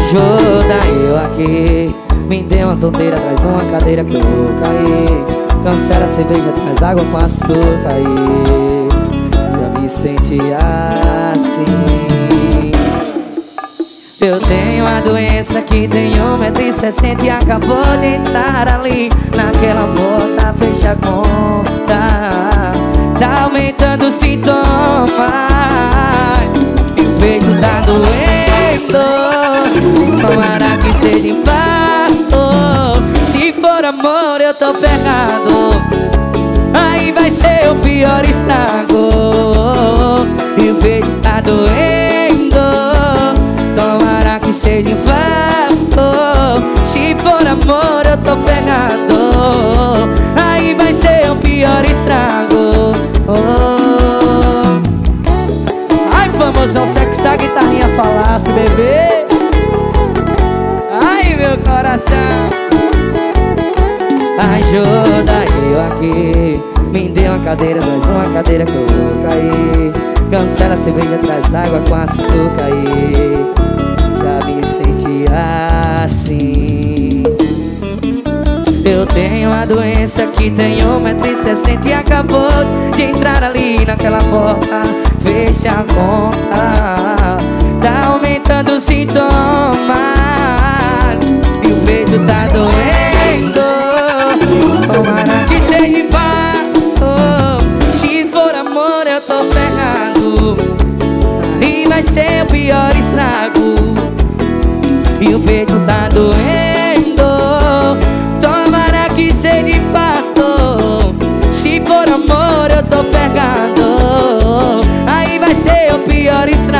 Ajuda eu aqui, me dê uma tonteira, traz uma cadeira que eu vou cair. Cancela a cerveja, traz água com açúcar aí. Já me senti assim. Eu tenho uma doença que tem 1,60 m e acabou de entrar ali naquela porta, fecha a conta. Tá aumentando os sintomas e o peito tá doendo. Tomara que seja infarto. Se for amor eu tô ferrado, aí vai ser o pior estrago. E o peito tá doendo. Tomara que seja infarto. Se for amor eu tô ferrado, aí vai ser o pior estrago. Ai, famosão, sexa a guitarrinha falasse, bebê. Ai, meu coração. Ajuda eu aqui, me dê uma cadeira, traz uma cadeira que eu vou cair. Cancela a cerveja, traz água com açúcar aí. Já me senti assim. Eu tenho uma doença que tem 1,60 m e acabou de entrar ali naquela porta, fecha a conta. Tá aumentando os sintomas e o peito tá doendo. Tomara que seja infarto. Se for amor eu tô ferrado, e vai ser o pior estrago. E o peito tá doendo. Tomara que seja infarto. Se for amor eu tô ferrado, aí vai ser o pior estrago.